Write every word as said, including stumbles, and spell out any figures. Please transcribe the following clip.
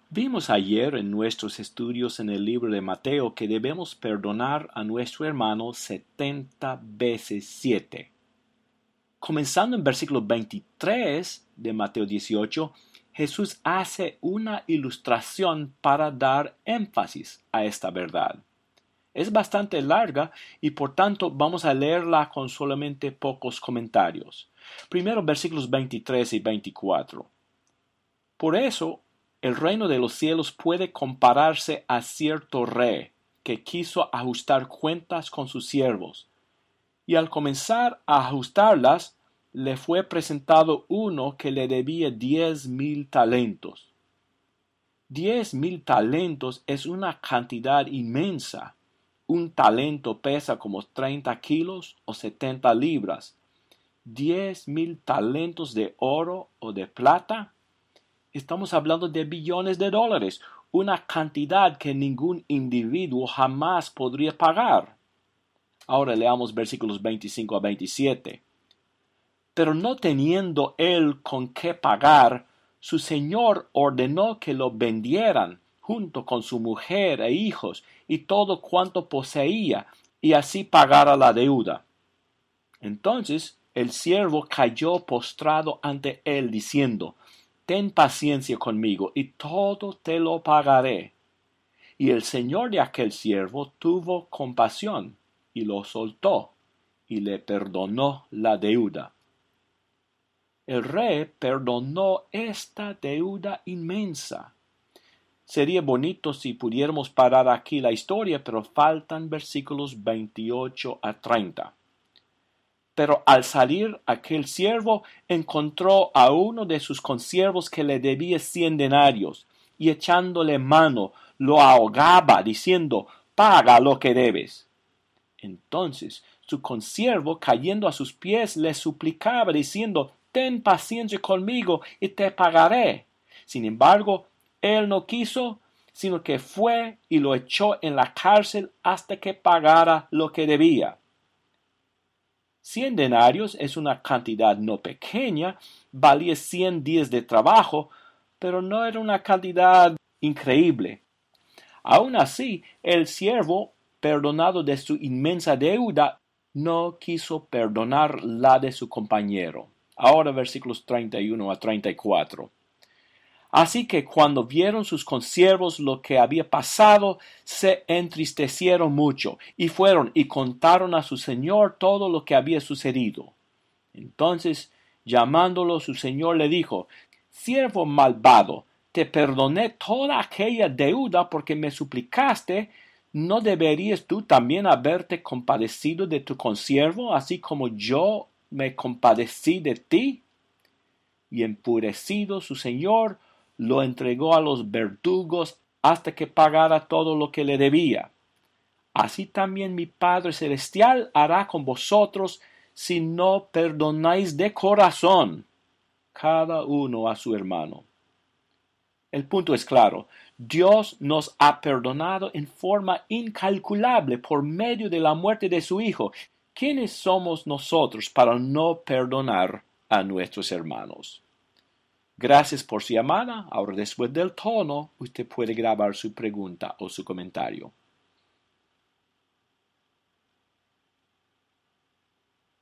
Vimos ayer en nuestros estudios en el libro de Mateo que debemos perdonar a nuestro hermano setenta veces siete. Comenzando en versículo veintitrés de Mateo dieciocho, Jesús hace una ilustración para dar énfasis a esta verdad. Es bastante larga y por tanto vamos a leerla con solamente pocos comentarios. Primero versículos veintitrés y veinticuatro. Por eso, el reino de los cielos puede compararse a cierto rey que quiso ajustar cuentas con sus siervos, y al comenzar a ajustarlas, le fue presentado uno que le debía diez mil talentos. Diez mil talentos es una cantidad inmensa. Un talento pesa como treinta kilos o setenta libras. Diez mil talentos de oro o de plata. Estamos hablando de billones de dólares, una cantidad que ningún individuo jamás podría pagar. Ahora leamos versículos veinticinco a veintisiete. Pero no teniendo él con qué pagar, su señor ordenó que lo vendieran junto con su mujer e hijos y todo cuanto poseía, y así pagara la deuda. Entonces el siervo cayó postrado ante él, diciendo: Ten paciencia conmigo, y todo te lo pagaré. Y el señor de aquel siervo tuvo compasión, y lo soltó, y le perdonó la deuda. El rey perdonó esta deuda inmensa. Sería bonito si pudiéramos parar aquí la historia, pero faltan versículos veintiocho a treinta. Pero al salir aquel siervo encontró a uno de sus consiervos que le debía cien denarios, y echándole mano lo ahogaba, diciendo: Paga lo que debes. Entonces su consiervo, cayendo a sus pies, le suplicaba, diciendo: Ten paciencia conmigo y te pagaré. Sin embargo, él no quiso, sino que fue y lo echó en la cárcel hasta que pagara lo que debía. Cien denarios es una cantidad no pequeña, valía cien días de trabajo, pero no era una cantidad increíble. Aun así, el siervo, perdonado de su inmensa deuda, no quiso perdonar la de su compañero. Ahora versículos treinta y uno a treinta y cuatro. Así que cuando vieron sus consiervos lo que había pasado, se entristecieron mucho, y fueron y contaron a su señor todo lo que había sucedido. Entonces, llamándolo, su señor le dijo: Siervo malvado, te perdoné toda aquella deuda porque me suplicaste. ¿No deberías tú también haberte compadecido de tu consiervo, así como yo me compadecí de ti? Y enfurecido su señor, lo entregó a los verdugos hasta que pagara todo lo que le debía. Así también mi Padre Celestial hará con vosotros si no perdonáis de corazón cada uno a su hermano. El punto es claro: Dios nos ha perdonado en forma incalculable por medio de la muerte de su Hijo. ¿Quiénes somos nosotros para no perdonar a nuestros hermanos? Gracias por su llamada. Ahora, después del tono, usted puede grabar su pregunta o su comentario.